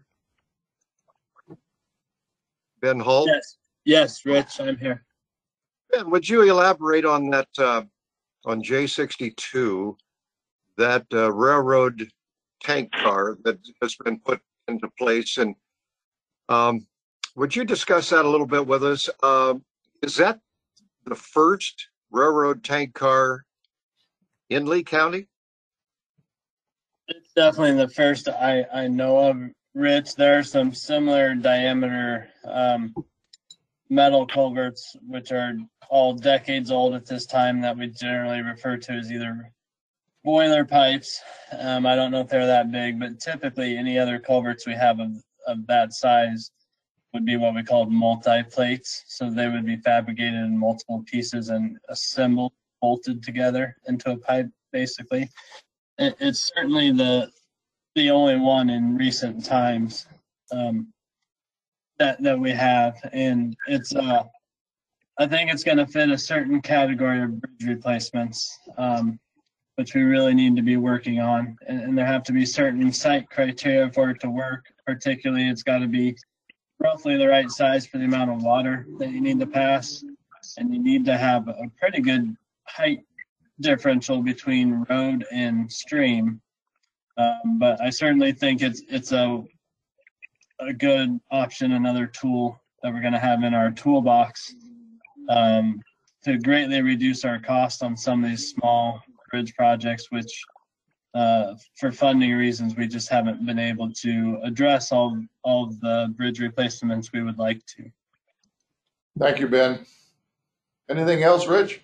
Ben Hull. Yes, yes, Rich, I'm here. Ben, would you elaborate on that uh, on J sixty-two, that uh, railroad tank car that has been put into place, and um, would you discuss that a little bit with us? Uh, is that the first railroad tank car in Lee County? It's definitely the first I, I know of, Rich. There are some similar diameter um, metal culverts, which are all decades old at this time, that we generally refer to as either boiler pipes. Um, I don't know if they're that big, but typically any other culverts we have of, of that size would be what we call multi-plates. So they would be fabricated in multiple pieces and assembled, bolted together into a pipe, basically. It, it's certainly the the only one in recent times um, that that we have, and it's uh, I think it's going to fit a certain category of bridge replacements, um, which we really need to be working on, and, and there have to be certain site criteria for it to work. Particularly, it's got to be roughly the right size for the amount of water that you need to pass, and you need to have a pretty good height differential between road and stream. Um, but I certainly think it's it's a a good option, another tool that we're going to have in our toolbox um, to greatly reduce our cost on some of these small bridge projects, which uh, for funding reasons we just haven't been able to address all all of the bridge replacements we would like to. Thank you, Ben. Anything else, Rich?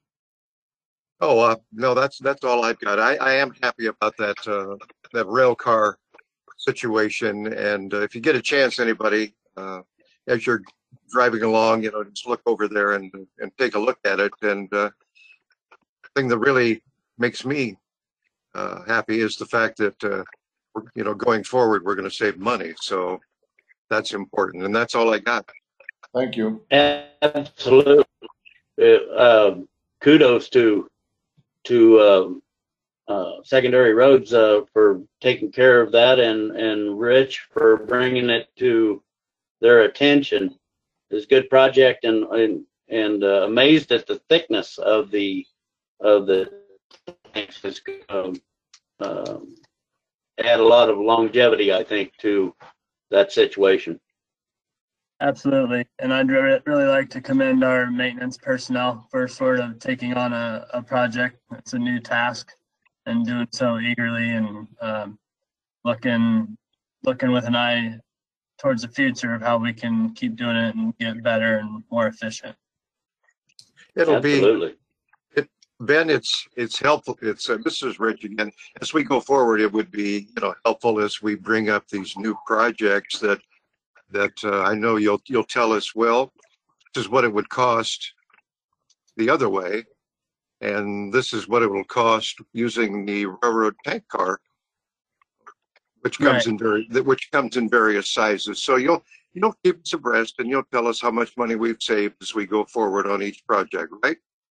Oh, uh, no, that's that's all I've got. I, I am happy about that uh, that rail car situation, and uh, if you get a chance, anybody, uh, as you're driving along, you know, just look over there and and take a look at it. And uh, the thing that really makes me uh, happy is the fact that uh, we're, you know, going forward, we're going to save money. So that's important, and that's all I got. Thank you. Absolutely. Uh, um, kudos to to um, uh, secondary roads uh, for taking care of that, and and Rich for bringing it to their attention. It's a good project, and and and uh, amazed at the thickness of the of the tanks. It's, um, um, add a lot of longevity, I think, to that situation. Absolutely. And I'd re really like to commend our maintenance personnel for sort of taking on a, a project. It's a new task and doing so eagerly and um, looking looking with an eye towards the future of how we can keep doing it and get better and more efficient. It'll Absolutely. be, it, Ben, it's it's helpful. It's uh, this is Rich again. As we go forward, it would be, you know, helpful as we bring up these new projects that that uh, I know you'll you'll tell us, well, this is what it would cost the other way, and this is what it will cost using the railroad tank car, which comes Right. in very which comes in various sizes. So you'll you'll keep us abreast, and you'll tell us how much money we've saved as we go forward on each project, right?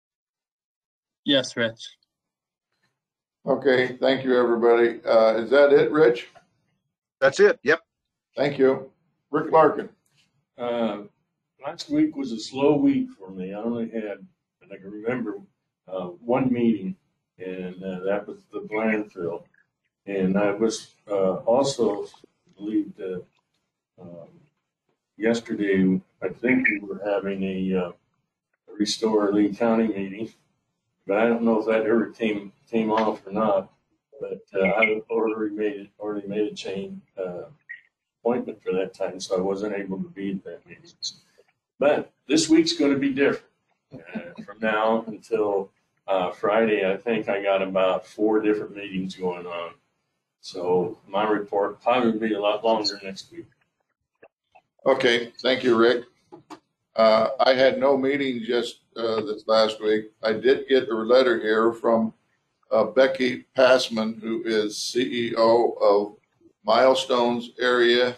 Yes, Rich. Okay, thank you, everybody. Uh, is that it, Rich? That's it. Yep. Thank you. Rick Larkin. Uh, last week was a slow week for me. I only had, and I can remember, uh, one meeting, and uh, that was the landfill. And I was uh, also believed that um, yesterday, I think we were having a uh, Restore Lee County meeting, but I don't know if that ever came came off or not. But uh, I already made it, already made a change. Uh, appointment for that time, so I wasn't able to be at that meeting. But this week's going to be different. Uh, from now until uh, Friday, I think I got about four different meetings going on. So my report probably will be a lot longer next week. Okay, thank you, Rick. Uh, I had no meeting just uh, this last week. I did get a letter here from uh, Becky Passman, who is C E O of Milestones Area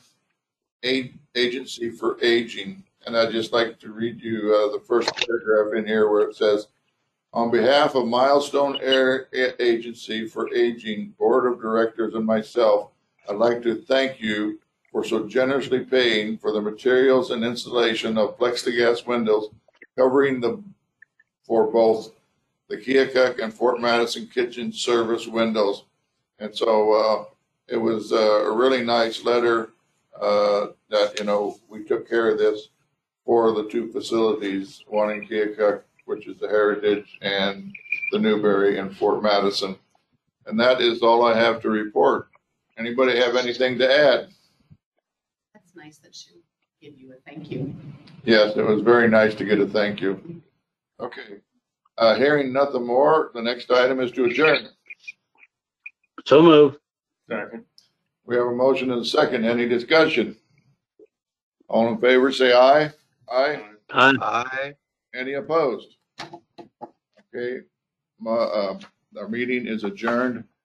Agency for Aging. And I'd just like to read you uh, the first paragraph in here where it says, on behalf of Milestone Area Agency for Aging Board of Directors and myself, I'd like to thank you for so generously paying for the materials and installation of plexiglass windows covering the for both the Keokuk and Fort Madison kitchen service windows. And so uh, it was uh, a really nice letter uh, that, you know, we took care of this for the two facilities, one in Keokuk, which is the Heritage, and the Newberry in Fort Madison. And that is all I have to report. Anybody have anything to add? That's nice that she gave you a thank you. Yes, it was very nice to get a thank you. Okay. Uh, hearing nothing more, the next item is to adjourn. So move. Second. We have a motion and a second. Any discussion? All in favor, say aye. Aye. Aye. Aye. Any opposed? Okay. My, uh, our meeting is adjourned.